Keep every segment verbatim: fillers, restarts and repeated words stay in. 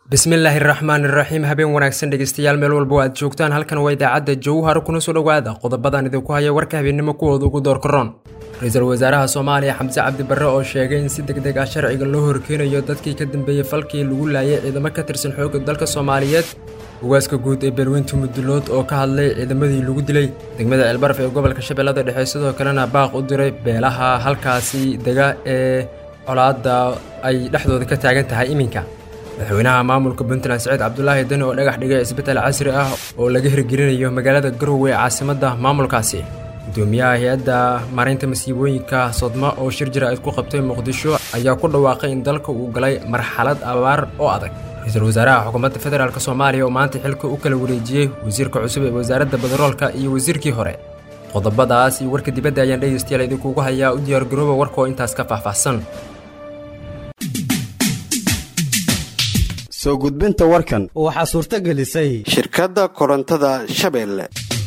بسم الله الرحمن الرحيم habeen wanaagsan dhageystayaal meel walba aad joogtaan halkan waa idaacada Jowhar kuna soo dhawaada qodobadan idinku haya warka habeenimo kuwooda ugu door karoon Ra'iisul Wasaaraha Soomaaliya Xamse Cabdi Barre oo sheegay in si degdeg ah sharciga loo horkeenayo dadkii ka dambeeyay falkii lagu laayay ciidamada ka tirsan xoogga dalka Soomaaliyeed ugaaska guud ee Beerweynta Mudulood oo ka hadlay ciidamadii lagu dilay degmada Elbaraf ee gobolka Shabeellada Dhexe sidoo kalena baaq u diray beelaha halkaasi dega ee colaadda ay dhaxdooda ka taagan tahay iminka madaxweynaha maamulka Puntland Saciid Cabdullaahi Dani oo dhagax dhigay isbitaal casri ah oo laga hirgelinayo magaalada Garowe caasimadda maamulkaasi gudoomiyaha hay'adda maareynta masiibooyinka Sodma oo shir jira ay ku qabtay Muqdisho ayaa ku dhawaaqay in dalka uu galay marxalad abaar oo adag Ra'iisul Wasaaraha Xukuumadda Federaalka Soomaaliya oo maanta xilka u kala wareejiyay wasiirka cusub ee wasaaradda Badaroolka iyo wasiirkii hore qodobadaas iyo warka dibadda ayaan dhageystayaal idinku hayaa u diyaar garooba warka oo intaas ka faahfaahsan soo gudbinta warkan waxa suurta gelisay shirkadda korontada Shabeelle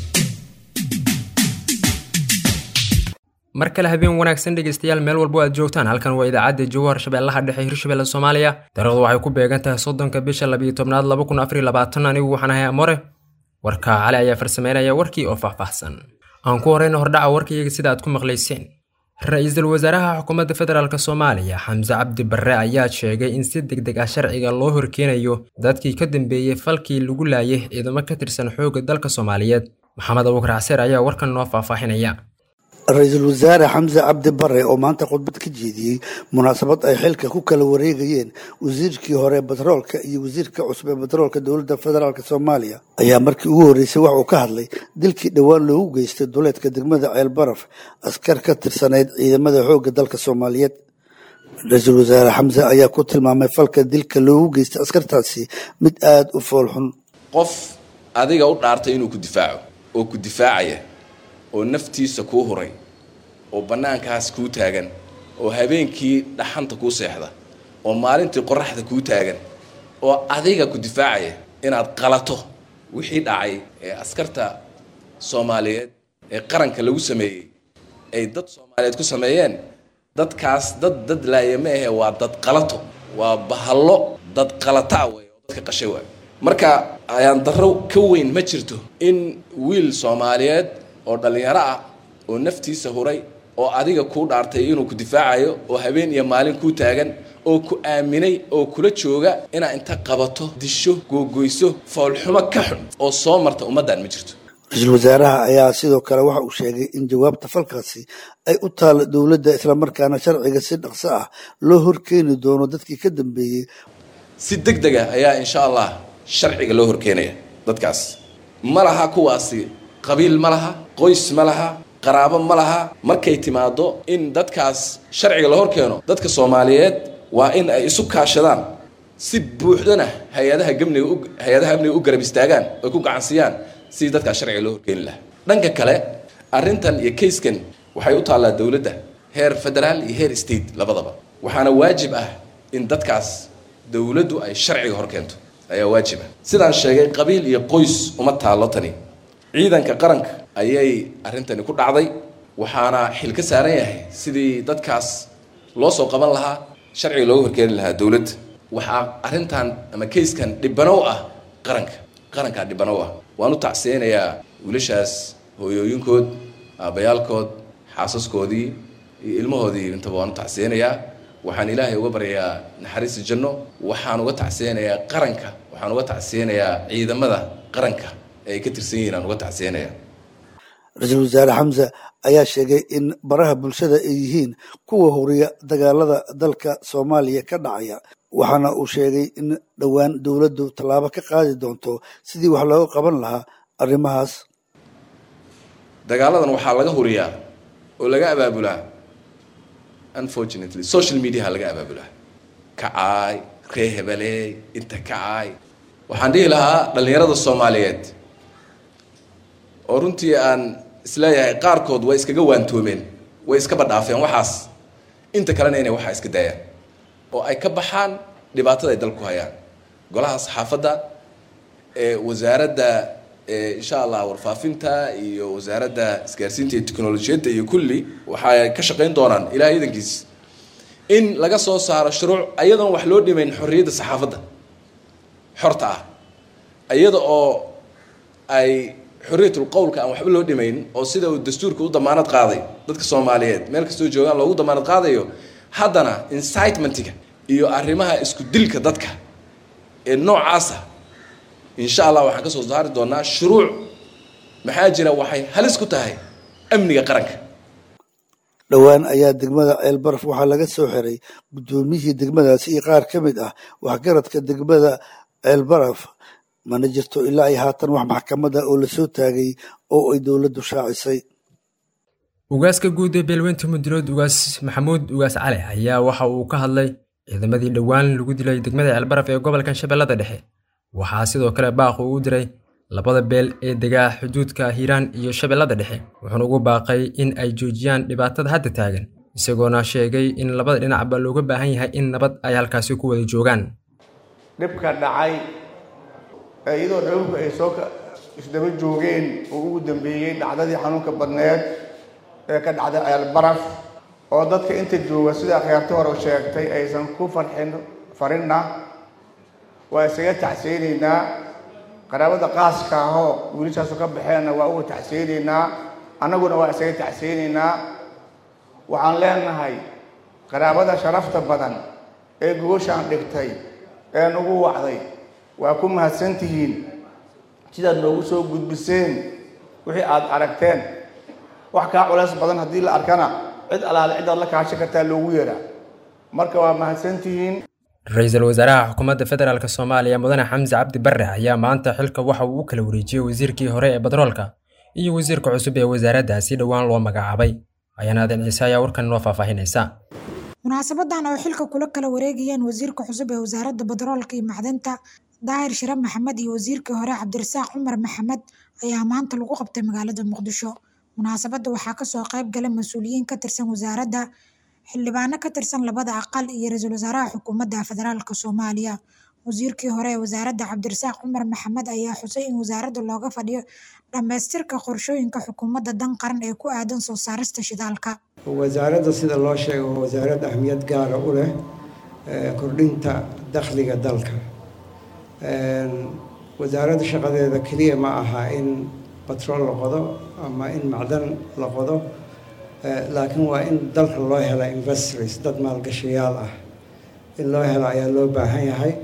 markale habeen wanaagsan dhageystayaal meel walba aad joogtaan halkan waa idaacada Jowhar Shabeellaha Dhexe Hirshabeelle Soomaaliya daradu waxay ku beegan tahay soddonka bisha laba iyo tobnaad laba kun afar iyo labaatan anigu waxaan ahay Amore warka cali ayaa farsameynaya warkii oo faahfaahsan aan ku horeyno hordhaca warkayga sida aad ku maqlayseen Ra'iisul Wasaaraha Xukuumadda Federaalka Soomaaliya Xamse Cabdi Barre ayaa sheegay in si degdeg ah sharciga loo horkeenayo dadkii ka dambeeyay falkii lagu laayay ciidamada ka tirsan xoogga dalka Soomaaliyeed Maxamed Abuukar Xaseer ayaa warkan noo faahfaahinaya Ra'iisul Wasaare Xamse Cabdi Barre oo maanta khudbad ka jeediyay munaasabad ay xilka ku kala wareegayeen wasiirkii hore Badaroolka iyo wasiirka cusub ee Badaroolka dowladda Federaalka Soomaaliya ayaa markii ugu horeysay wax uu ka hadlay dilkii dhawaan loogu geystay duleedka degmada Elbaraf askar ka tirsaneyd ciidamada xoogga dalka Soomaaliyeed Ra'iisul Wasaare Xamse ayaa ku tilmaamay falka dilka loogu geystay askartaasi mid aad u foolxun qof adiga u dhaartay inuu ku difaaco oo ku difaacaya oo naftiisa ku huray oo banaankaas ku taagan oo habeenkii dhaxanta ku seexda oo maalintii qorraxda ku taagan oo adiga ku difaacaya inaad qalato wixii dhacay ee askarta Soomaaliyeed ee qaranka lagu sameeyay ay dad Soomaaliyeed ku sameeyeen dadkaas dad dad laayame waa dad qalato waa bahalo dad qalata way oo dadka qashay way marka ayaan darro ka weyn ma jirto in wiil Soomaaliyeed oo dhalinyaro ah oo naftiisa huray oo adiga ku dhaartay inuu ku difaacayo oo habeen iyo maalin ku taagan oo ku aaminay oo kula jooga ina inta qabato disho googoyso foolxumo ka xun oo soo marta ummadan ma jirto Ra'iisul Wasaaraha ayaa sidoo kale waxa uu sheegay in jawaabta falkaasi ay u taal dowladda isla markaana sharciga si dhaqso ah loo horkeeni doono dadkii ka dambeeyay si degdeg ah ayaa insha Allah sharciga loo horkeenaya dadkaas malaha kuwaasi qabiil malaha qoys malaha qaraabo malaha markay timaado in dadkaas sharciga la horkeeno dadka Soomaaliyeed waa in ay isu kaashadaan si buuxdana hay'adaha gabniga hay'adaha amniga u garab istaagaan oo ku gacansiyaan si dadka sharciga loo horkeeni lahaa dhanka kale arintan iyo keyskan waxay u taalaa dawladda heer federaal iyo heer state labadaba waxaana waajib ah in dadkaas dawladdu ay sharciga horkeento ayaa waajib ah sidaan sheegay qabiil iyo qoys uma taalo tani ciidanka qaranka ayay arintani ku dhacday waxaana xil ka saaran yahay sidii dadkaas loo soo qaban lahaa sharciga loo horkeeni lahaa dawladda waxa arintan ama keyskan dhibanow ah qaranka qaranka dhibanow ah waanu tacseenayaa wiilashaas hooyooyinkood aabayaalkood xaasaskoodii iyo ilmahoodii intaba waanu tacseenayaa waxaan ilaahay uga baryaa naxariis janno waxaan uga tacseenayaa qaranka waxaan uga tacseenayaa ciidamada qaranka ay ka tirsan yihiin uga tacsiinaya Ra'iisul Wasaare Xamse ayaa sheegay in baraha bulshada ay yihiin kuwa horiya dagaalada dalka Soomaaliya ka dhacaya waxaana uu sheegay in dhawaan dawladdu talaabo ka qaadi doonto sidii wax looga qaban lahaa arrimahaas dagaaladan waxa laga horiyaa oo laga abaabulaa unfortunately social media laga abaabulaa kacay reehebale inta kacay waxaan dhihi lahaa dhalinyarada Soomaaliyeed oo runtii aan isleeyahay qaarkood way iskaga waantoomeen way iska badhaafeen waxaas inta kalena inay waxa iska daayaan oo ay ka baxaan dhibaatada ay dalku hayaan golaha saxaafadda ee wasaaradda ee insha Allah warfaafinta iyo wasaaradda isgaarsiinta iyo tiknoolajiyadda iyo kulli waxa ka shaqeyn doonaan ilaahay idankiis in laga soo saaro shuruuc ayadoon wax loo dhimayn xorriyadda saxaafadda xorta ah iyada oo ay xorriyatul qowlka aan waxba loo dhimayn oo sida uu dastuurka u damaanad qaaday dadka Soomaaliyeed meel kastoo joogaan loogu damaanad qaadayo haddana incitementiga iyo arrimaha isku dilka dadka ee noocaasa insha Allah waxaan ka soo saari doonaa shuruuc maxaa jira waxay halis ku tahay amniga qaranka. dhowaan ayaa degmada Ceelbaraf waxaa laga soo xiray gudoomiyihii degmadaasi iyo qaar ka mid ah waxgaradka degmada Ceelbaraf mana jirto ilaa ay haatan wax maxkamada oo la soo taagay oo ay dowladdu shaacisay. ugaaska guud ee beelweynta Mudulood ugaas Maxamuud ugaas Cali ayaa waxa uu ka hadlay ciidamadii dhowaan lagu dilay degmada Ceelbaraf ee gobolka Shabeellada Dhexe. waxaa sidoo kale baaq uu diray labada beel ee degaa xuduudka Hiiraan iyo Shabeellada Dhexe wuxuuna ugu baaqay in ay joojiyaan dhibaatada hadda taagan isagoona sheegay in labada dhinacba looga baahan yahay in nabad ay halkaasi ku wada joogaan. dhibka dhacay iyadoo dhulku ay soo isdaba joogeen oo ugu dambeeyay dhacdadii xanuunka badneed ee ka dhacday Ceelbaraf oo dadka inta jooga sida khiyaarta hore sheegtay aysan ku farxin farina waa isaga tacsiineynaa qaraabada qaaska ah oo wiilashaas ka baxeen waa ugu tacsiineynaa annaguna waa isaga tacsiineynaa waxaan leenahay qaraabada sharafta badan ee gooshaan dhigtay ee nagu wacday waa ku mahadsantihiin sidaad noogu soo gudbiseen wixii aad aragteen wax ka culays badan haddii la arkana cid alaale cid la kaashan kartaa loogu yeeraa marka waa mahadsantihiin. Ra'iisul Wasaaraha Xukuumadda Federaalka Soomaaliya Mudane Xamse Cabdi Barre ayaa maanta xilka waxa uu kala wareejiyay wasiirkii hore ee Batroolka iyo wasiirka cusub ee wasaaraddaasi dhawaan loo magacaabay. Ayaan aadan Ciise ayaa warkan noo faahfaahinaysa. munaasabadan oo xilka kula kala wareegayeen wasiirka cusub ee wasaaradda Batroolka iyo Macdanta Daahir Shire Maxamed iyo wasiirkii hore Cabdirasaaq Cumar Maxamed ayaa maanta lagu qabtay magaalada Muqdisho. munaasabadda waxaa ka soo qayb galay mas'uuliyiin ka tirsan wasaaradda, xildhibaano ka tirsan labada aqal iyo ra'iisul wasaaraha xukuumadda federaalka Soomaaliya. wasiirkii hore ee wasaaradda Cabdirasaaq Cumar Maxamed ayaa xusay in wasaaradda looga fadhiyo dhamaystirka qorshooyinka xukuumadda dan qaran ee ku aadan soo saarista shidaalka. wasaaradda sida loo sheegay waa wasaaradda ahmiyad gaar ah u leh kordhinta dakhliga dalka. wasaaradda shaqadeeda kaliya ma aha in batrool la qodo ama in macdan la qodo laakiin waa in dalka loo helo investors dad maalgashayaal ah in loo helo ayaa loo baahan yahay.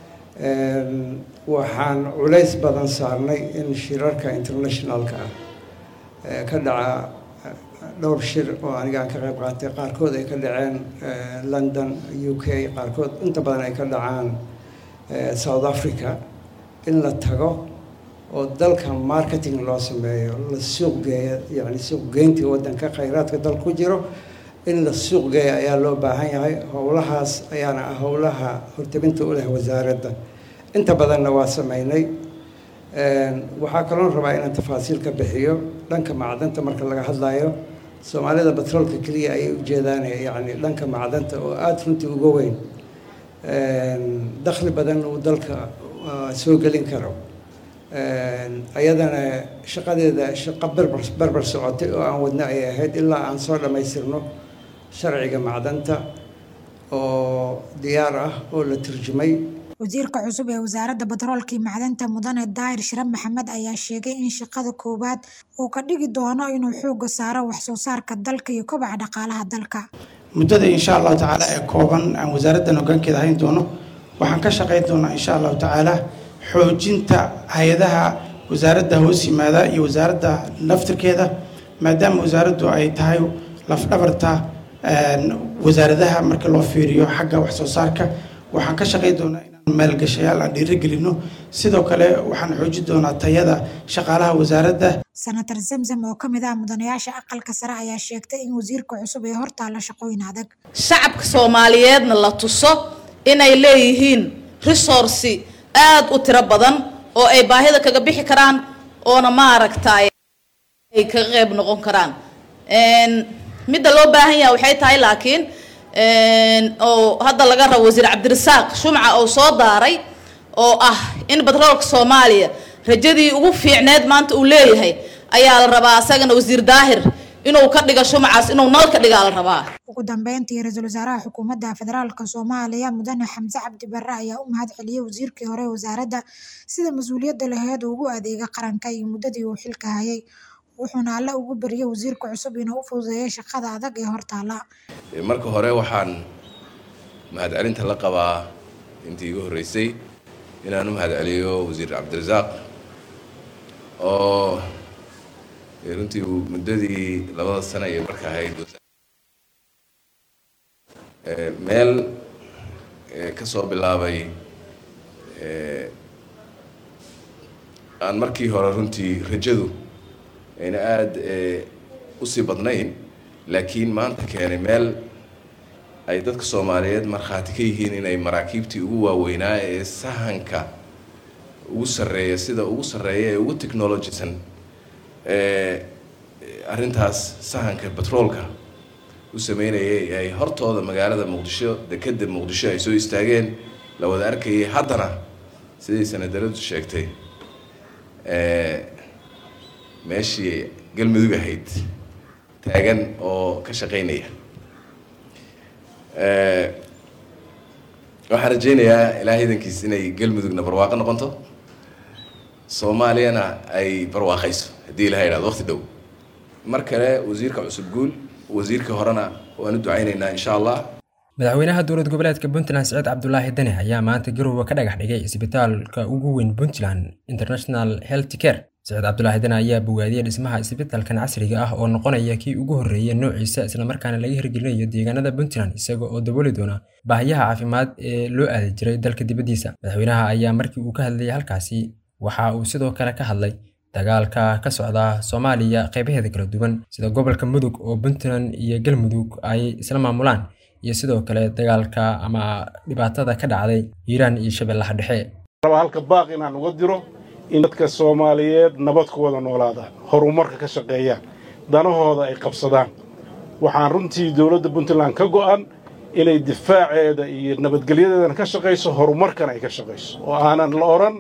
waxaan culays badan saarnay in shirarka internationalka ah ka dhaca dhowr shir oo aniga aan ka qayb qaatay qaarkood ay ka dhaceen London U K qaarkood inta badan ay ka dhacaan South Africa in la tago oo dalka marketing loo sameeyo la suuq geeyo yani suuq geynta wadanka khayraadka dalka ku jiro in la suuq geeyo ayaa loo baahan yahay. howlahaas ayaana ah howlaha hortabinta u leh wasaaradda inta badanna waa sameynay. waxaa kaloo rabaa inaan tafaasiil ka bixiyo dhanka macdanta marka laga hadlayo Soomaalida batroolka kaliya ay u jeedaan yani dhanka macdanta oo aad runtii uga weyn dakhli badan uu dalka soo gelin karo. ayadana shaqadeeda shaqo barbar barbar socotay oo aan wadna ay ahayd ilaa aan soo dhamaystirno sharciga macdanta oo diyaar ah oo la turjumay. wasiirka cusub ee wasaaradda Batroolka iyo Macdanta Mudane Daahir Shire Maxamed ayaa sheegay in shaqada koowaad uu ka dhigi doono inuu xoogga saaro wax soo saarka dalka iyo kobaca dhaqaalaha dalka. muddada insha Allah tacaala ee kooban aan wasaaraddan hoggaankeeda hayn doono waxaan ka shaqayn doonaa insha Allah tacaala xoojinta hay'adaha wasaaradda hoos yimaada iyo wasaaradda naftirkeeda maadaama wasaaraddu ay tahay laf dhabarta wasaaradaha marka loo fiiriyo xagga wax soo saarka. waxaan ka shaqayn doonaa inaan maalgashayaal aan dhiirigelino sidoo kale waxaan xoojin doonaa tayada shaqaalaha wasaaradda. Senator Zamzam oo ka mid ah mudanayaasha aqalka sare ayaa sheegtay in wasiirka cusub ee hortaala shaqooyin adag shacabka Soomaaliyeedna la tuso inay leeyihiin resource aad u tiro badan oo ay baahida kaga bixi karaan oona maaragtay ay ka qayb noqon karaan. een midda loo baahan yahay waxay tahay laakiin een oo hadda laga rabo wasiir Cabdirasaaq Shumca oo soo daaray oo ah in batroolka Soomaaliya rajadii ugu fiicneed maanta uu leeyahay ayaa la rabaa asagana wasiir Daahir inuu ka dhigo shumacaas inuu nal ka dhigaa la rabaa. ugu dambeyntii ra-iisul wasaaraha xukuumadda federaalka Soomaaliya mudane Xamse Cabdi Barre ayaa u mahad celiyay wasiirkii hore wasaaradda sida mas'uuliyadda lahayd ugu adeega qaranka iyo muddadii uu xilka hayay, wuxuuna alle ugu bariyay wasiirka cusub inuu u fududeeyo shaqada adag ee hortaala. marka hore waxaan mahad celinta la qabaa intii igu horeysay inaan u mahad celiyo wasiir Cabdirasaaq oo runtii muddadii labada sano ee marka ahayd meel ka soo bilaabay aan markii hore runtii rajadu ayna aad u sii badnayn laakiin maanta keenay meel ay dadka Soomaaliyeed marxaati ka yihiin inay maraakiibtii ugu waaweynaa ee sahanka ugu sareeya sida ugu sareeya ee ugu technologysan ee arintaas sahanka petroolka u sameynayay ay hortooda magaalada Muqdisho dekedda Muqdisho ay soo istaageen la wada arkayay haddana sidii sanadaradu sheegtay ee meeshii galmudug ahayd taagan oo ka shaqeynaya ee waxaan rajaynayaa ilaahay idankiis inay galmudugna barwaaqo noqoto Soomaaliyana ay barwaaqayso hadii ilaahay yiraahdo waqti dhow mar kale wasiirka cusub guul wasiirka horena waan u ducaynaynaa insha Allah. madaxweynaha dowlad goboleedka Puntland Saciid Cabdullaahi Dane ayaa maanta Garowe ka dhagax dhigay isbitaalka ugu weyn Puntland International Health Care. Saciid Cabdullaahi Dane ayaa bogaadiyay dhismaha isbitaalkan casriga ah oo noqonaya kii ugu horeeyay noociisa isla markaana laga hirgelinayo deegaanada Puntland isaga oo dabooli doona baahiyaha caafimaad ee loo aadi jiray dalka dibadiisa. madaxweynaha ayaa markii uu ka hadlayay halkaasi waxa uu sidoo kale ka hadlay dagaalka ka socda Soomaaliya qaybaheeda kala duwan sida gobolka Mudug oo Puntland iyo Galmudug ay isla maamulaan iyo sidoo kale dagaalka ama dhibaatada ka dhacday Hiiraan iyo Shabeellaha Dhexe. halka baaq inaan uga diro in dadka Soomaaliyeed nabad ku wada noolaadaan horumarka ka shaqeeyaan danahooda ay qabsadaan waxaan runtii dawladda Puntland ka go'an inay difaaceeda iyo nabadgelyadeeda ka shaqeyso horumarkan ay ka shaqeyso oo aanan la oran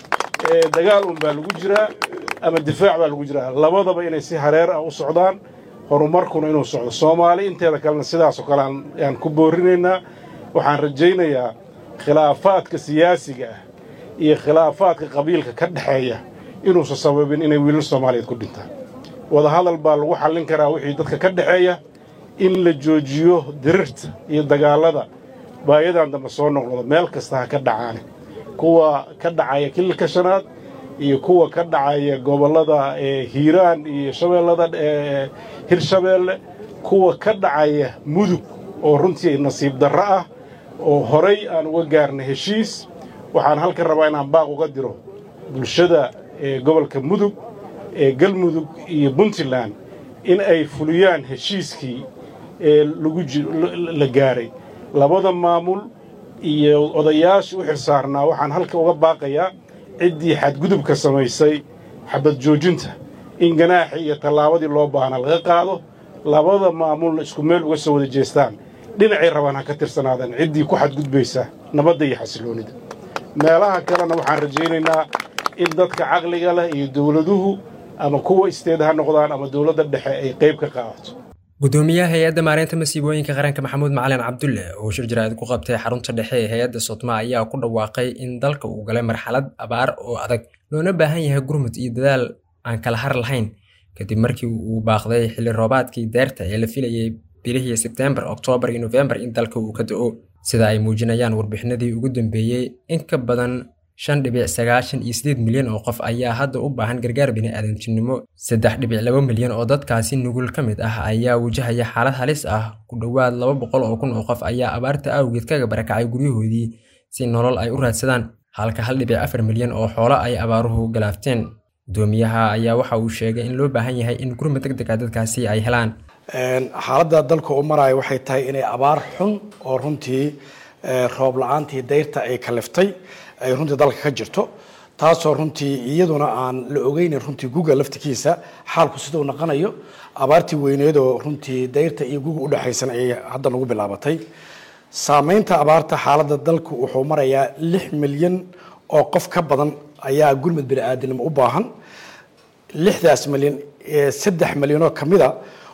dagaal un baa lagu jiraa ama difaac baa lagu jiraa labadaba inay si hareer ah u socdaan horumarkuna inuu socdo Soomaali inteeda kalena sidaas oo kale aan ku boorinaynaa waxaan rajaynayaa khilaafaadka siyaasiga ah iyo khilaafaadka qabiilka ka dhaxeeya inuu sababin inay wiilal Soomaaliyeed ku dhintaan wada hadal baa lagu xallin karaa wixii dadka ka dhaxeeya in la joojiyo dirirta iyo dagaalada baayadan dambe soo noqdo meel kasta ha ka dhacaan kuwa ka dhacaya kilka shanaad iyo kuwa ka dhacaya gobolada ee Hiiraan iyo Shabeellada ee Hirshabeelle kuwa ka dhacaya Mudug oo runtii nasiib darro ah oo horay aan uga gaarnay heshiis waxaan halka rabaa inaan baaq uga diro bulshada ee gobolka Mudug ee Galmudug iyo Puntland in ay fuliyaan heshiiskii ee lagu la gaaray labada maamul iyo odayaasha u xirsaarnaa waxaan halka uga baaqayaa ciddii xadgudubka samaysay xabad joojinta in ganaaxi iyo tallaabadii loo baahnaa laga qaado labada maamulna isku meel uga soo wada jeestaan dhinacay rabaan ha ka tirsanaadaan ciddii ku xadgudbaysa nabadda iyo xasiloonida meelaha kalena waxaan rajaynaynaa in dadka caqliga leh iyo dawladuhu ama kuwa isteed ha noqdaan ama dawladda dhexe ay qayb ka qaadato. gudoomiyaha hay'adda maareynta masiibooyinka qaranka Maxamuud Macalin Cabdulle oo shir jaraa'id ku qabtay xarunta dhexe ee hay'adda Sodma ayaa ku dhawaaqay in dalka uu galay marxalad abaar oo adag loona baahan yahay gurmud iyo dadaal aan kala har lahayn kadib markii uu baaqday xilli roobaadkii deerta ee la filayay bilihii September, October iyo November in dalka uu ka da'o sida ay muujinayaan warbixinadii ugu dambeeyay in ka badan shan dhibic sagaashan iyo siddeed milyan oo qof ayaa hadda u baahan gargaar bini'aadantinimo. saddex dhibic laba milyan oo dadkaasi nugul ka mid ah ayaa wajahaya xaalad halis ah. Ku dhawaad laba boqol oo kun oo qof ayaa abaarta awgeed kaga barakacay guryahoodii si nolol ay u raadsadaan, halka hal dhibic afar milyan oo xoolo ay abaaruhu galaafteen. Gudoomiyaha ayaa waxa uu sheegay in loo baahan yahay in gurmad degdeg ah dadkaasi ay helaan. xaaladda dalka u maraya waxay tahay inay abaar xun oo runtii roob la'aantii deyrta ay kaliftay ay runtii dalka ka jirto taasoo runtii iyaduna aan la ogeyn runtii guga laftikiisa xaalku sida uu noqonayo abaartii weyneed oo runtii deyrta iyo guga u dhaxaysan ay hadda nagu bilaabatay saameynta abaarta xaaladda dalku wuxuu marayaa lix milyan oo qof ka badan ayaa gurmad bini'aadanimo u baahan lixdaas milyan saddex milyan oo kamida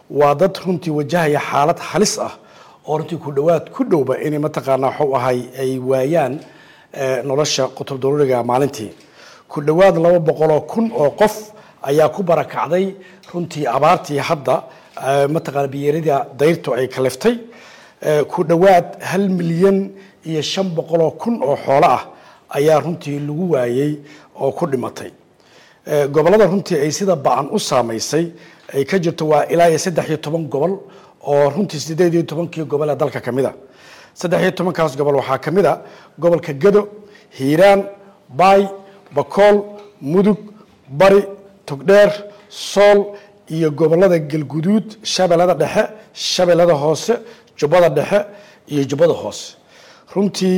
waa dad runtii wajahaya xaalad halis ah oo runtii ku dhawaad ku dhowba inay mataqaanaa wuxuu ahay ay waayaan nolosha qutub daruuriga maalintii ku dhawaad laba boqol oo kun oo qof ayaa ku barakacday runtii abaartii hadda mataqaanaa biyeerida dayrtu ay kaliftay ku dhawaad hal milyan iyo shan boqol oo kun oo xoolo ah ayaa runtii lagu waayay oo ku dhimatay gobolada runtii ay sida ba'an u saamaysay ay ka jirto waa ilaa iyo saddex iyo toban gobol oo runtii sideed iyo tobankii gobol ee dalka ka mid a saddex iyo tobankaas gobol waxaa ka mid a gobolka Gado, Hiiraan, Baay, Bakool, Mudug, Bari, Togdheer, Sool iyo gobolada Galguduud, Shabeellada Dhexe, Shabeellada Hoose, Jubbada Dhexe iyo Jubbada Hoose. runtii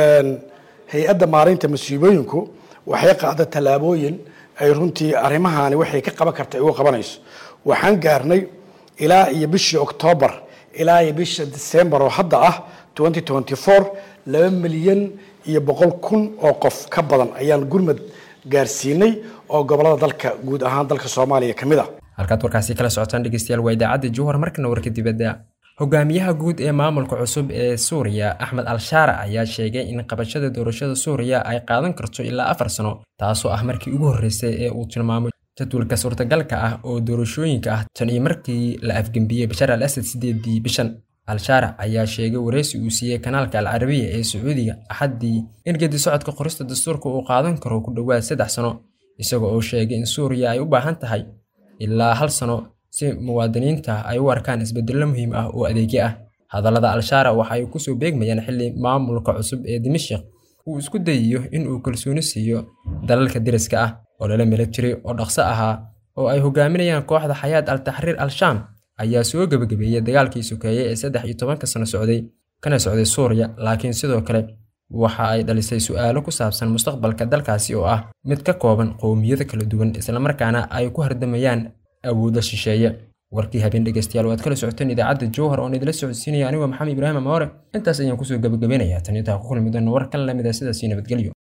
hay-adda maareynta masiibooyinku waxay qaaday tallaabooyin ay runtii arrimahaani waxay ka qaban kartay uga qabanayso waxaan gaarnay ilaa iyo bishii Oktoobar ilaa iyo bishii December oo hadda ah twenty twenty-four laba milyan iyo boqol kun oo qof ka badan ayaan gurmad gaarsiinay oo gobolada dalka guud ahaan dalka Soomaaliya kamid ah halkaad warkaasi kala socotaan dhageystayaal waa idaacadda Jowhar markana warka dibadda hogaamiyaha guud ee maamulka cusub ee Suuriya Ahmed Al-Shaara ayaa sheegay in qabashada doorashada Suuriya ay qaadan karto ilaa afar sano taasoo ah markii ugu horeysay ee uu tilmaamay jadwalka suurtagalka ah oo doorashooyinka ah tan iyo markii la afgambiyay Bashar al-Assad sideedii bishan Al-Shaara ayaa sheegay wareysi uu siiyay kanaalka Al-Arabiya ee Sacuudiga Axadii in geedi socodka qorista dastuurka uu qaadan karo ku dhawaad saddex sano isagoo oo sheegay in Suuriya ay u baahan tahay ilaa hal sano si muwaadiniinta ay u arkaan isbeddello muhiim ah oo adeegyo ah hadallada Al-Shaara waxa ay ku soo beegmayaan xilli maamulka cusub ee Dimashq uu isku dayayo in uu kalsooni siiyo dalalka deriska ah oo lala military oo dhaqso ahaa oo ay hogaaminayaan kooxda Hayat al-Tahrir al-Sham ayaa soo gabagabeeyay dagaalkii sukeeyay ee saddex iyo tobanka sano socday kana socday Suuriya laakiin sidoo kale waxa ay dhalisay su'aalo ku saabsan mustaqbalka dalkaasi oo ah mid ka kooban qowmiyado kala duwan isla markaana ay ku hardamayaan awoodda shisheeye warkii habeen dhageystayaal waad kala socoteen idaacadda Jowhar oo idila socodsiinaya aniga Maxamed Ibraahim Amoore intaas ayaan ku soo gabagabeynayaa tan inta ku kulmi doona war kan lamid ah sidaas nabadgelyo